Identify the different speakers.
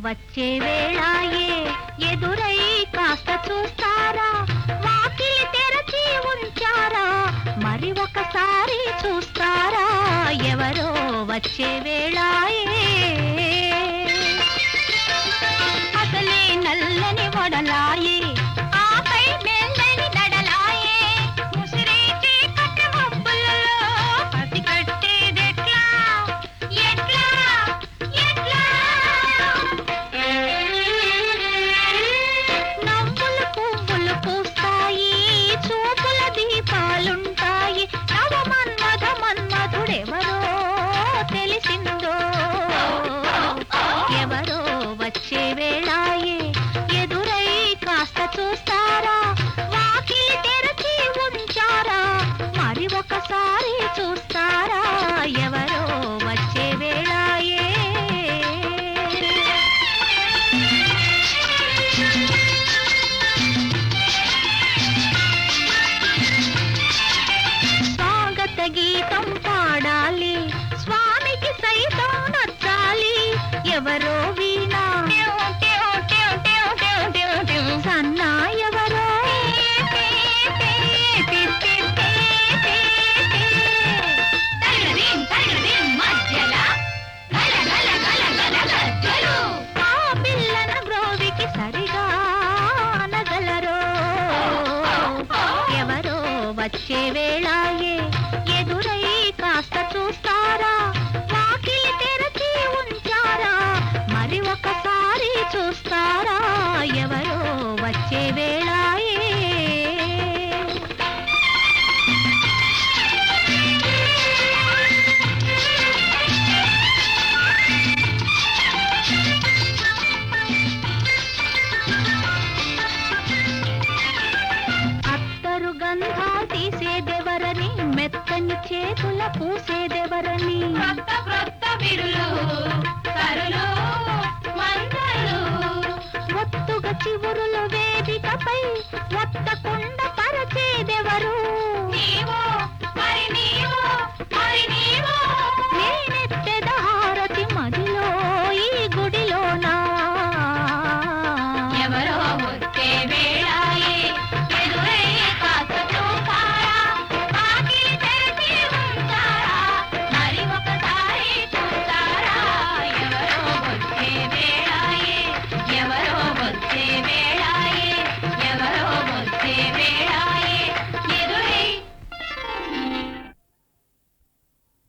Speaker 1: వచ్చే వేళాయే ఎదురై కాస్త చూస్తారా, వాకిలి తెరచి ఉంచారా, మరి ఒకసారి చూస్తారా, ఎవరో వచ్చే వేళాయే. అసలే నల్లని వడలాయే, ఆపై మెల్లని దడలాయే, ముసిరే చీకటి మబ్బులలో పసిగట్టేదెట్లా, ఎట్లా ఎట్లా. నవ్వులు పువ్వులు పూస్తాయి, చూపుల దీపాలుంటాయి, నవ మన్మథ మన్మధుడెవరో తెలిసిందో, ఎవరో వచ్చే వేళాయే ఎదురై కాస్త చూస్తారా, వాకిలి తెరచి ఉంచారా, మరి ఒకసారి చూస్తారా, ఎవరో వచ్చే వేళాయే. స్వాగత గీతం పాడాలి, స్వామికి సైతం నచ్చాలి, ఎవరో వీణా సన్నా, ఎవరో ఆ పిల్లన గ్రోవికి సరిగా అనగలరో, ఎవరో వచ్చే వేళాయే ఎదురై కాస్త చూస్తారా, వాకిలి తెరచి ఉంచారా, మరి ఒకసారి చూస్తారా, ఎవరో వచ్చే వేళాయే. అత్తరు గంధాలు తీసేదెవరని, మెత్తని చేతుల పూసేదెవరని,